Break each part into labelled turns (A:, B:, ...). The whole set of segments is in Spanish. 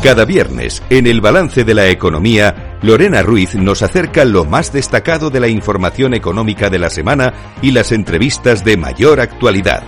A: Cada viernes, en el Balance de la Economía, Lorena Ruiz nos acerca lo más destacado de la información económica de la semana y las entrevistas de mayor actualidad.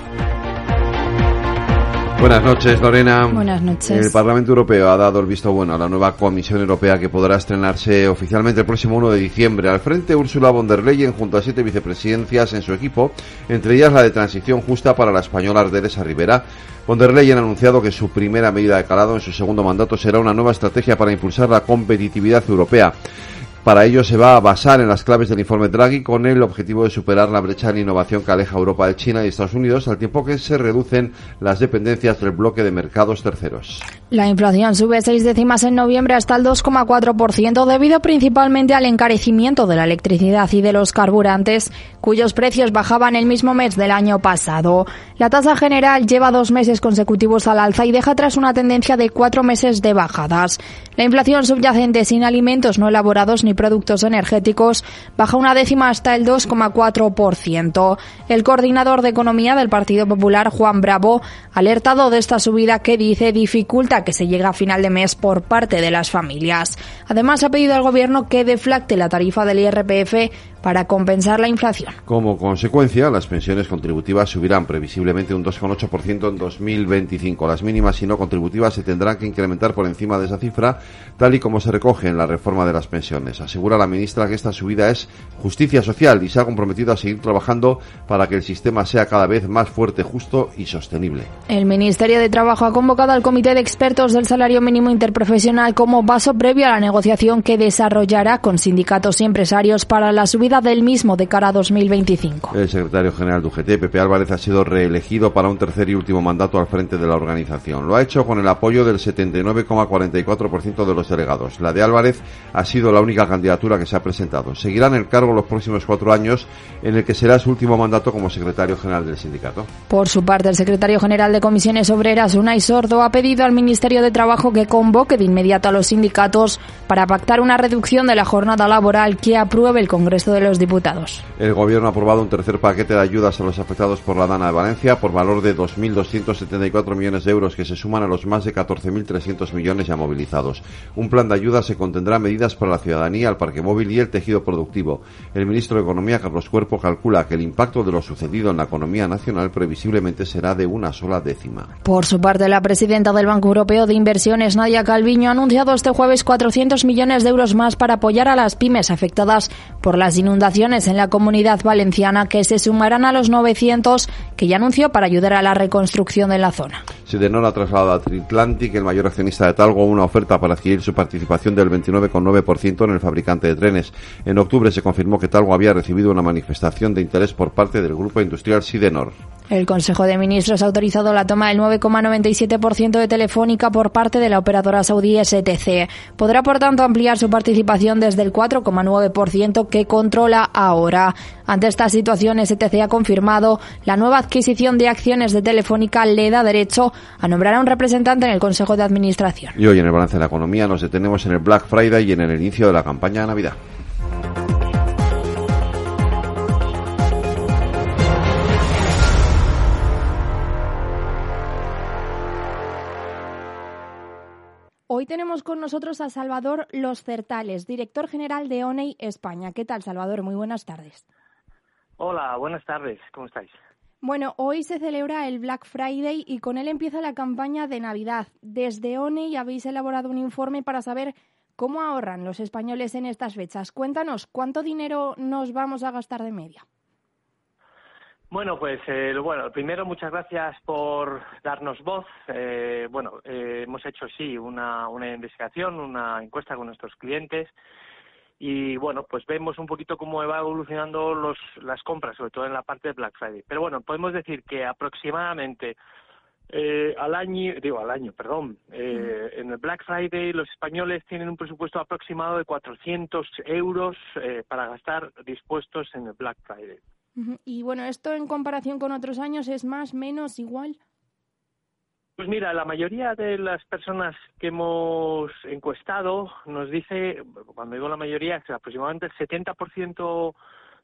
B: Buenas noches, Lorena.
C: Buenas noches.
B: El Parlamento Europeo ha dado el visto bueno a la nueva Comisión Europea que podrá estrenarse oficialmente el próximo 1 de diciembre. Al frente, Ursula von der Leyen junto a 7 vicepresidencias en su equipo, entre ellas la de transición justa para la española Ardelesa Rivera. Von der Leyen ha anunciado que su primera medida de calado en su segundo mandato será una nueva estrategia para impulsar la competitividad europea. Para ello se va a basar en las claves del informe Draghi con el objetivo de superar la brecha en innovación que aleja a Europa de China y Estados Unidos, al tiempo que se reducen las dependencias del bloque de mercados terceros.
C: La inflación sube 6 décimas en noviembre hasta el 2,4% debido principalmente al encarecimiento de la electricidad y de los carburantes, cuyos precios bajaban el mismo mes del año pasado. La tasa general lleva 2 meses consecutivos al alza y deja atrás una tendencia de 4 meses de bajadas. La inflación subyacente sin alimentos no elaborados ni productos energéticos baja 1 décima hasta el 2,4%. El coordinador de Economía del Partido Popular, Juan Bravo, ha alertado de esta subida que dice dificulta que se llegue a final de mes por parte de las familias. Además, ha pedido al Gobierno que deflacte la tarifa del IRPF para compensar la inflación.
B: Como consecuencia, las pensiones contributivas subirán previsiblemente un 2,8% en 2025. Las mínimas y no contributivas se tendrán que incrementar por encima de esa cifra, tal y como se recoge en la reforma de las pensiones. Asegura la ministra que esta subida es justicia social y se ha comprometido a seguir trabajando para que el sistema sea cada vez más fuerte, justo y sostenible.
C: El Ministerio de Trabajo ha convocado al Comité de Expertos del Salario Mínimo Interprofesional como paso previo a la negociación que desarrollará con sindicatos y empresarios para la subida del mismo de cara a 2025.
B: El secretario general de UGT, Pepe Álvarez, ha sido reelegido para un tercer y último mandato al frente de la organización. Lo ha hecho con el apoyo del 79,44% de los delegados. La de Álvarez ha sido la única candidatura que se ha presentado. Seguirá en el cargo los próximos 4 años, en el que será su último mandato como secretario general del sindicato.
C: Por su parte, el secretario general de Comisiones Obreras, Unai Sordo, ha pedido al Ministerio de Trabajo que convoque de inmediato a los sindicatos para pactar una reducción de la jornada laboral que apruebe el Congreso de los Diputados.
B: El Gobierno ha aprobado un tercer paquete de ayudas a los afectados por la Dana de Valencia por valor de 2.274 millones de euros que se suman a los más de 14.300 millones ya movilizados. Un plan de ayuda se contendrá medidas para la ciudadanía, el parque móvil y el tejido productivo. El ministro de Economía, Carlos Cuerpo, calcula que el impacto de lo sucedido en la economía nacional previsiblemente será de 1 décima.
C: Por su parte, la presidenta del Banco Europeo de Inversiones, Nadia Calviño, ha anunciado este jueves 400 millones de euros más para apoyar a las pymes afectadas por las inundaciones en la Comunidad Valenciana, que se sumarán a los 900 que ya anunció para ayudar a la reconstrucción de la zona.
B: Sidenor ha trasladado a Triatlantic, el mayor accionista de Talgo, una oferta para adquirir su participación del 29,9% en el fabricante de trenes. En octubre se confirmó que Talgo había recibido una manifestación de interés por parte del grupo industrial Sidenor.
C: El Consejo de Ministros ha autorizado la toma del 9,97% de Telefónica por parte de la operadora saudí STC. Podrá, por tanto, ampliar su participación desde el 4,9% que controla ahora. Ante esta situación, STC ha confirmado la nueva adquisición de acciones de Telefónica le da derecho a nombrar a un representante en el Consejo de Administración.
B: Y hoy en el balance de la economía nos detenemos en el Black Friday y en el inicio de la campaña de Navidad.
C: Hoy tenemos con nosotros a Salvador Los Certales, director general de ONEI España. ¿Qué tal, Salvador? Muy buenas tardes.
D: Hola, buenas tardes. ¿Cómo estáis?
C: Bueno, hoy se celebra el Black Friday y con él empieza la campaña de Navidad. Desde ONEI habéis elaborado un informe para saber cómo ahorran los españoles en estas fechas. Cuéntanos, ¿cuánto dinero nos vamos a gastar de media?
D: Bueno, pues primero muchas gracias por darnos voz. Hemos hecho una investigación, una encuesta con nuestros clientes y bueno, pues vemos un poquito cómo va evolucionando las compras, sobre todo en la parte de Black Friday. Pero bueno, podemos decir que aproximadamente en el Black Friday los españoles tienen un presupuesto aproximado de 400 euros para gastar dispuestos en el Black Friday.
C: Y bueno, ¿esto en comparación con otros años es más, menos, igual?
D: Pues mira, la mayoría de las personas que hemos encuestado nos dice, cuando digo la mayoría, que aproximadamente el 70%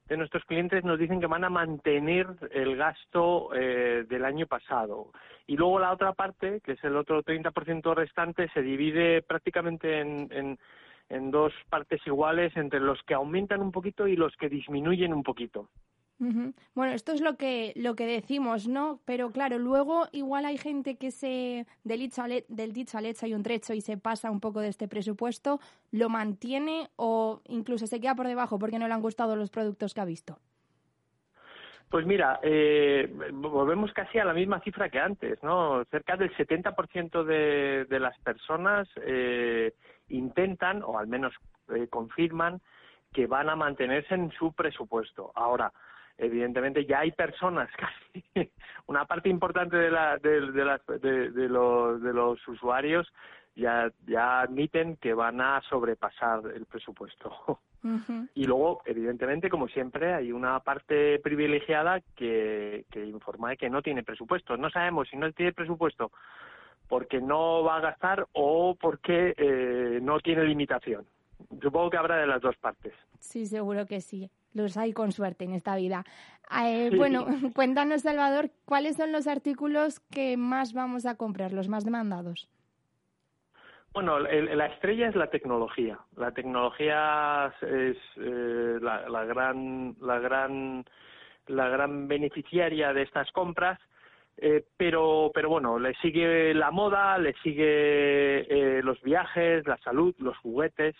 D: de nuestros clientes nos dicen que van a mantener el gasto del año pasado. Y luego la otra parte, que es el otro 30% restante, se divide prácticamente en dos partes iguales entre los que aumentan un poquito y los que disminuyen un poquito.
C: Uh-huh. Bueno, esto es lo que decimos, ¿no? Pero claro, luego igual hay gente que del dicho al hecho hay un trecho y se pasa un poco de este presupuesto, lo mantiene o incluso se queda por debajo porque no le han gustado los productos que ha visto.
D: Pues mira, volvemos casi a la misma cifra que antes, ¿no? Cerca del 70% de las personas intentan, o al menos confirman, que van a mantenerse en su presupuesto. Ahora, evidentemente ya hay personas, casi una parte importante de los usuarios ya admiten que van a sobrepasar el presupuesto. Uh-huh. Y luego, evidentemente, como siempre, hay una parte privilegiada que informa de que no tiene presupuesto. No sabemos si no tiene presupuesto porque no va a gastar o porque no tiene limitación. Supongo que habrá de las dos partes.
C: Sí, seguro que sí. Los hay con suerte en esta vida. Sí. Bueno, cuéntanos, Salvador, ¿cuáles son los artículos que más vamos a comprar, los más demandados?
D: Bueno, la estrella es la tecnología. La tecnología es la gran beneficiaria de estas compras. Pero bueno, le sigue la moda, le sigue los viajes, la salud, los juguetes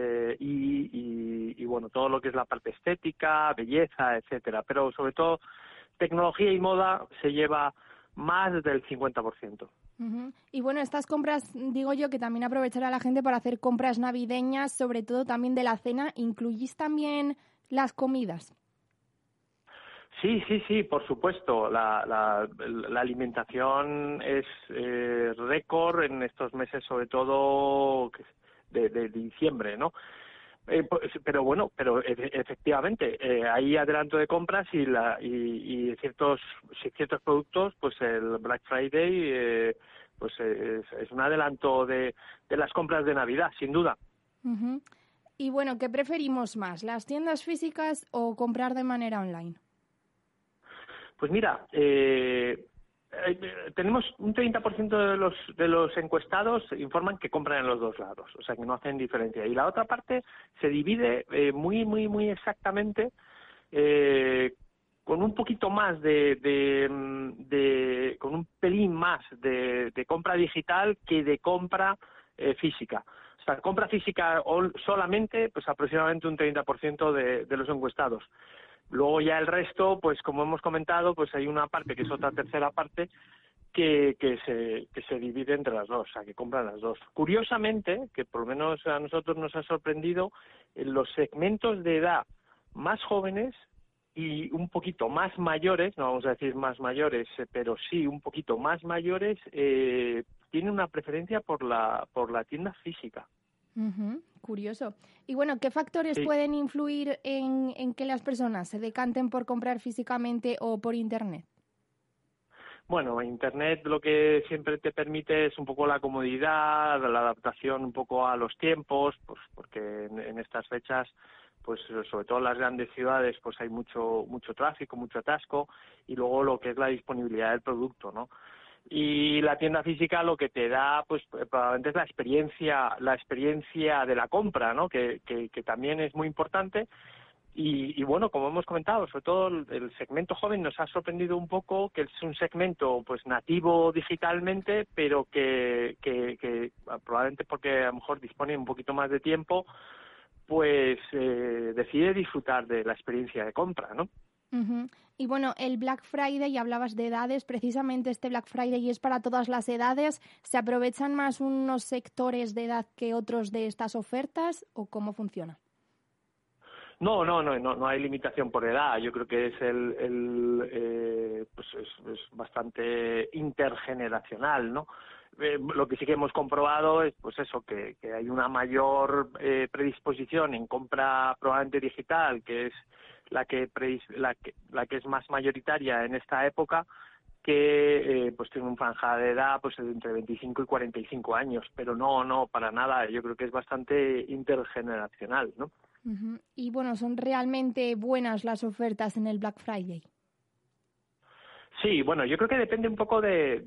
D: y bueno, todo lo que es la parte estética, belleza, etcétera. Pero sobre todo, tecnología y moda se lleva más del 50%.
C: Uh-huh. Y bueno, estas compras, digo yo, que también aprovechará la gente para hacer compras navideñas, sobre todo también de la cena. ¿Incluís también las comidas?
D: Sí, por supuesto. La alimentación es récord en estos meses, sobre todo de diciembre, ¿no? Pero efectivamente hay adelanto de compras y ciertos productos, pues el Black Friday pues es un adelanto de las compras de Navidad, sin duda.
C: Uh-huh. Y bueno, ¿qué preferimos más, las tiendas físicas o comprar de manera online?
D: Pues mira, tenemos un 30% de los encuestados informan que compran en los dos lados, o sea que no hacen diferencia. Y la otra parte se divide muy exactamente con un poquito más con un pelín más de compra digital que de compra física. O sea, compra física solamente, pues aproximadamente un 30% de los encuestados. Luego ya el resto, pues como hemos comentado, pues hay una parte que es otra tercera parte que se divide entre las dos, o sea, que compran las dos. Curiosamente, que por lo menos a nosotros nos ha sorprendido, en los segmentos de edad más jóvenes y un poquito más mayores, no vamos a decir más mayores, pero sí un poquito más mayores, tienen una preferencia por la tienda física.
C: Uh-huh. Curioso. Y bueno, ¿qué factores pueden influir en que las personas se decanten por comprar físicamente o por Internet?
D: Bueno, Internet lo que siempre te permite es un poco la comodidad, la adaptación un poco a los tiempos, pues porque en estas fechas, pues sobre todo en las grandes ciudades, pues hay mucho tráfico, mucho atasco, y luego lo que es la disponibilidad del producto, ¿no? Y la tienda física lo que te da, pues probablemente es la experiencia de la compra, ¿no? Que también es muy importante. Y bueno, como hemos comentado, sobre todo el segmento joven nos ha sorprendido un poco, que es un segmento pues nativo digitalmente, pero que probablemente porque a lo mejor dispone un poquito más de tiempo, pues decide disfrutar de la experiencia de compra, ¿no?
C: Uh-huh. Y bueno, el Black Friday, hablabas de edades, precisamente este Black Friday es para todas las edades. ¿Se aprovechan más unos sectores de edad que otros de estas ofertas o cómo funciona?
D: No hay limitación por edad. Yo creo que es pues es bastante intergeneracional, ¿no? Lo que sí que hemos comprobado es pues eso, que hay una mayor predisposición en compra probablemente digital, que es la que es más mayoritaria en esta época, que pues tiene un franja de edad pues entre 25 y 45 años, pero no para nada. Yo creo que es bastante intergeneracional, ¿no?
C: Y bueno, ¿son realmente buenas las ofertas en el Black Friday?
D: Sí, bueno, yo creo que depende un poco de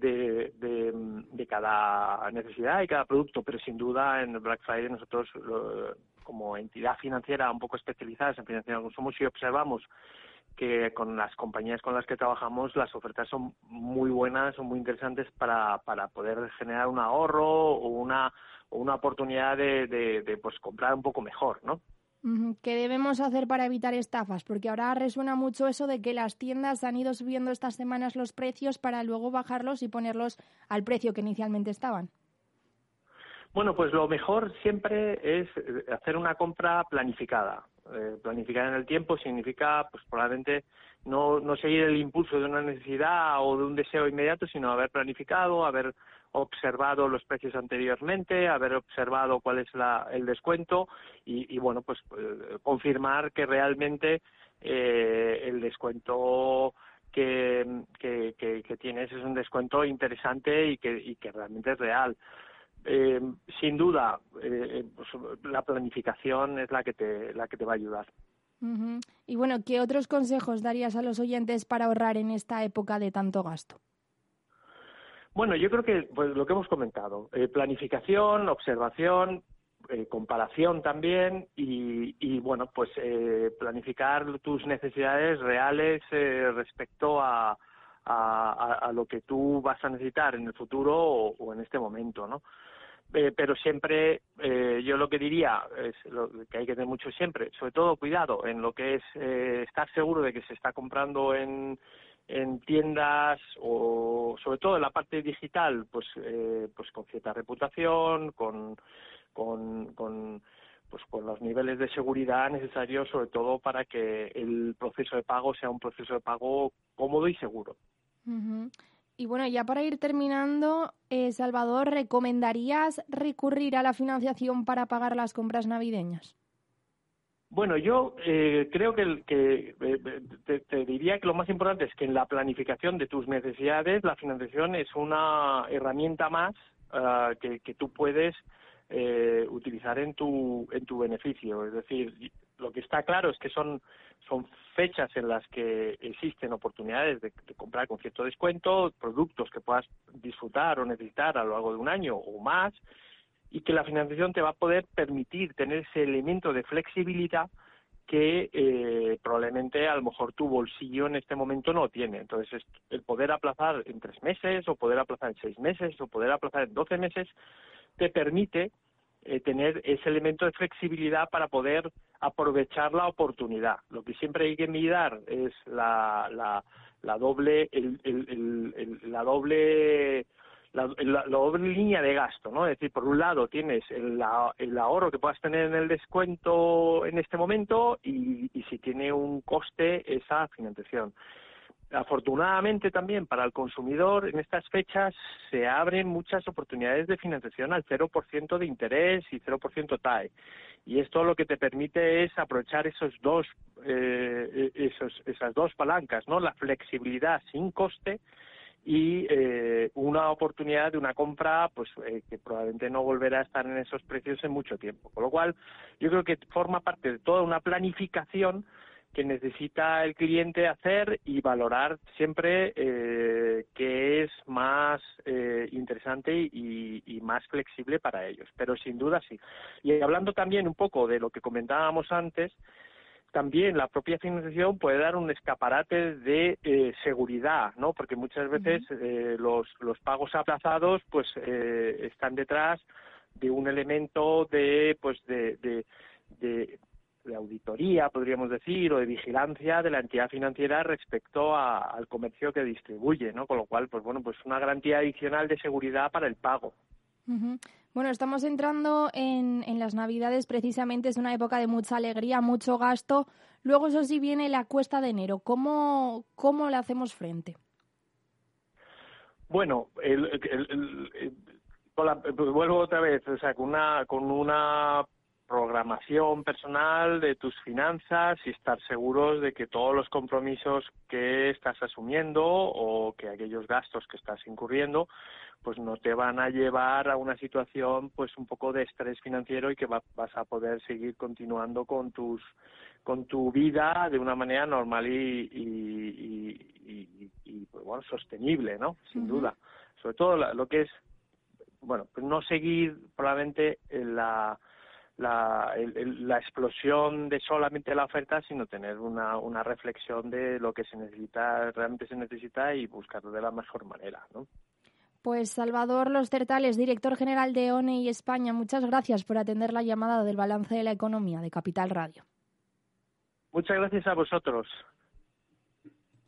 D: cada necesidad y cada producto, pero sin duda en el Black Friday nosotros, como entidad financiera un poco especializada en financiación al consumo, sí observamos que con las compañías con las que trabajamos las ofertas son muy buenas, son muy interesantes para poder generar un ahorro o una oportunidad de pues comprar un poco mejor, ¿no?
C: ¿Qué debemos hacer para evitar estafas? Porque ahora resuena mucho eso de que las tiendas han ido subiendo estas semanas los precios para luego bajarlos y ponerlos al precio que inicialmente estaban.
D: Bueno, pues lo mejor siempre es hacer una compra planificada. Planificar en el tiempo significa, pues probablemente no seguir el impulso de una necesidad o de un deseo inmediato, sino haber planificado, haber observado los precios anteriormente, haber observado cuál es el descuento y bueno, pues confirmar que realmente el descuento que tienes es un descuento interesante y que realmente es real. Sin duda, pues la planificación es la que te va a ayudar.
C: Y bueno, ¿qué otros consejos darías a los oyentes para ahorrar en esta época de tanto gasto?
D: Bueno, yo creo que pues lo que hemos comentado, planificación, observación, comparación también y bueno, pues planificar tus necesidades reales respecto a lo que tú vas a necesitar en el futuro o en este momento, ¿no? Pero siempre yo lo que diría es lo que hay que tener mucho siempre, sobre todo cuidado en lo que es estar seguro de que se está comprando en tiendas o sobre todo en la parte digital, pues con cierta reputación, con los niveles de seguridad necesarios, sobre todo para que el proceso de pago sea un proceso de pago cómodo y seguro.
C: Y bueno, ya para ir terminando, Salvador, ¿recomendarías recurrir a la financiación para pagar las compras navideñas?
D: Bueno, yo creo que te diría que lo más importante es que en la planificación de tus necesidades la financiación es una herramienta más que tú puedes utilizar en tu beneficio. Es decir, lo que está claro es que son fechas en las que existen oportunidades de comprar con cierto descuento productos que puedas disfrutar o necesitar a lo largo de un año o más, y que la financiación te va a poder permitir tener ese elemento de flexibilidad que probablemente a lo mejor tu bolsillo en este momento no tiene. Entonces, el poder aplazar en 3 meses o poder aplazar en 6 meses o poder aplazar en 12 meses te permite tener ese elemento de flexibilidad para poder aprovechar la oportunidad. Lo que siempre hay que mirar es la doble línea de gasto, ¿no? Es decir, por un lado tienes el ahorro que puedas tener en el descuento en este momento y si tiene un coste esa financiación. Afortunadamente también para el consumidor en estas fechas se abren muchas oportunidades de financiación al 0% de interés y 0% TAE. Y esto lo que te permite es aprovechar esas dos palancas, ¿no? La flexibilidad sin coste y una oportunidad de una compra pues que probablemente no volverá a estar en esos precios en mucho tiempo. Con lo cual, yo creo que forma parte de toda una planificación que necesita el cliente hacer y valorar siempre qué es más interesante y más flexible para ellos. Pero sin duda sí. Y hablando también un poco de lo que comentábamos antes, también la propia financiación puede dar un escaparate de seguridad, ¿no? Porque muchas veces los pagos aplazados pues están detrás de un elemento de auditoría, podríamos decir, o de vigilancia de la entidad financiera respecto al comercio que distribuye, ¿no? Con lo cual, pues bueno, pues una garantía adicional de seguridad para el pago.
C: Bueno, estamos entrando en las Navidades, precisamente es una época de mucha alegría, mucho gasto. Luego, eso sí, viene la cuesta de enero. ¿Cómo le hacemos frente?
D: Bueno, vuelvo otra vez, o sea, con una programación personal de tus finanzas y estar seguros de que todos los compromisos que estás asumiendo o que aquellos gastos que estás incurriendo pues no te van a llevar a una situación pues un poco de estrés financiero y que vas a poder seguir continuando con tu vida de una manera normal y pues bueno, sostenible, ¿no? Sin duda. Sobre todo lo que es, bueno, pues no seguir probablemente la explosión de solamente la oferta, sino tener una reflexión de lo que realmente se necesita y buscarlo de la mejor manera, ¿no?
C: Pues Salvador Los Certales, director general de ONEI España, muchas gracias por atender la llamada del balance de la economía de Capital Radio.
D: Muchas gracias a vosotros.